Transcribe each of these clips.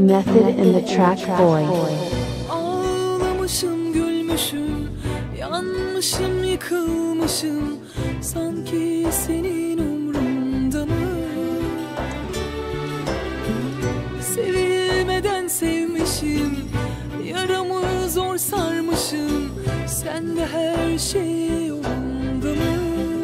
Method in the Track Boy. Ağlamışım, gülmüşüm, yanmışım, yıkılmışım. Sanki senin umrunda mı? Sevilmeden sevmişim, yaramı zor sarmışım. Sende her şey yolunda mı?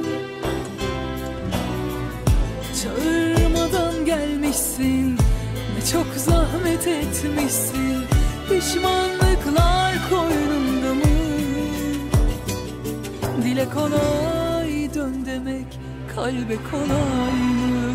Çağırmadan gelmişsin, ne çok zahmet etmişsin. Pişmanlıklar koynumda mı? Dile kolay dön demek, kalbe kolay mı?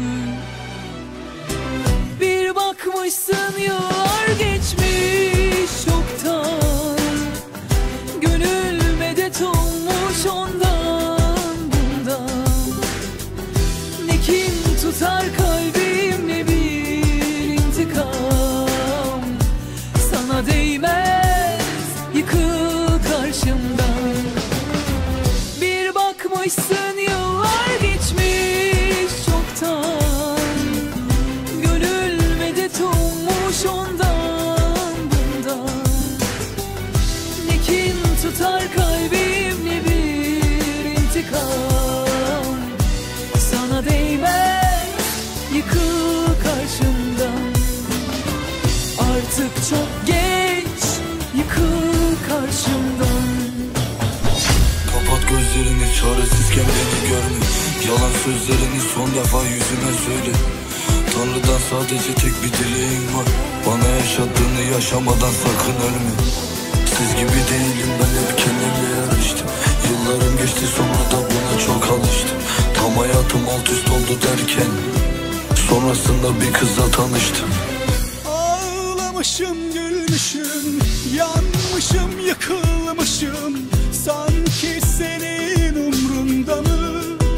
Bir bakmışsın yıllar geçmiş çoktan. Gönül medet olmuş ondan bundan. Ne kin tutar kalbim, ne bir intikam. Sana değmez, yıkıl karşımdan. Bir bakmışsın yıllar geçmiş çoktan. Gönül medet olmuş ondan bundan. Ne kin tutar kalbim, ne bir intikam. Sana değmez, yıkıl karşımdan. Artık çok geç, yıkıl karşımdan. Kapat gözlerini, çaresizken beni görme. Yalan sözlerini son defa yüzüme söyle. Tanrı'dan sadece tek bir dileğim var. Bana yaşattığını yaşamadan sakın ölme. Siz gibi değilim, ben hep kendimle yarıştım. Yıllarım geçti, sonra da buna çok alıştım. Tam hayatım alt üst oldu derken sonrasında bir kızla tanıştım. Ağlamışım, gülmüşüm, yanmışım, yıkılmışım. Sanki senin umrunda mı?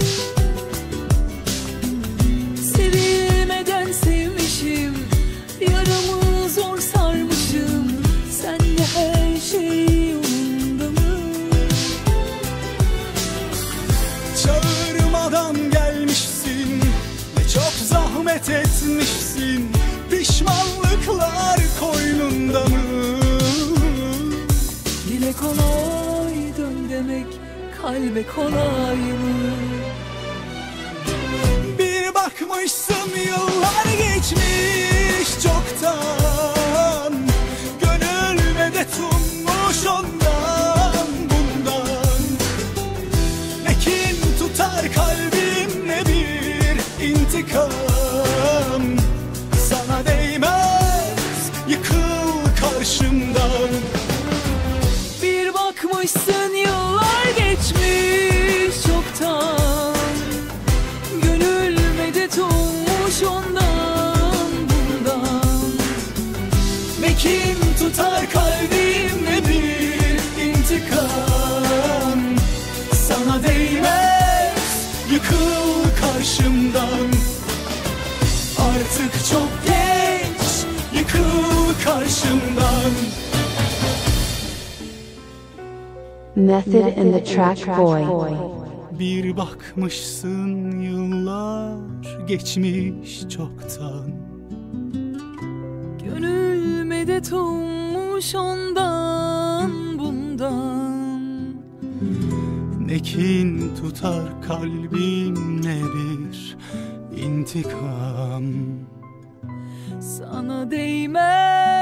Sevilmeden sevmişim, yaramı zor sarmışım. Sende her şey yolunda mı? Çağırmadan gelmişsin, ne çok zahmet etmişsin. Pişmanlıklar koynunda mı? Dile kolay dön demek, kalbe kolay mı? Bir bakmışsın yıllar geçmiş çoktan. Gönül medet ummuş ondan bundan. Ne kin tutar kalbim, ne bir intikam. Sana değmez, yıkıl karşımdan. Bir bakmışsın yıllar geçmiş çoktan. Gönül medet olmuş ondan bundan. Ne kin tutar kalbim, ne bir intikam. Sana değmez, yıkıl karşımdan. Artık çok geç, yıkıl karşımdan. Method in the Track Boy. Bir bakmışsın yıllar geçmiş çoktan. Gönül medet olmuş ondan bundan. Ne kin tutar kalbim, ne bir intikam. Sana değmez,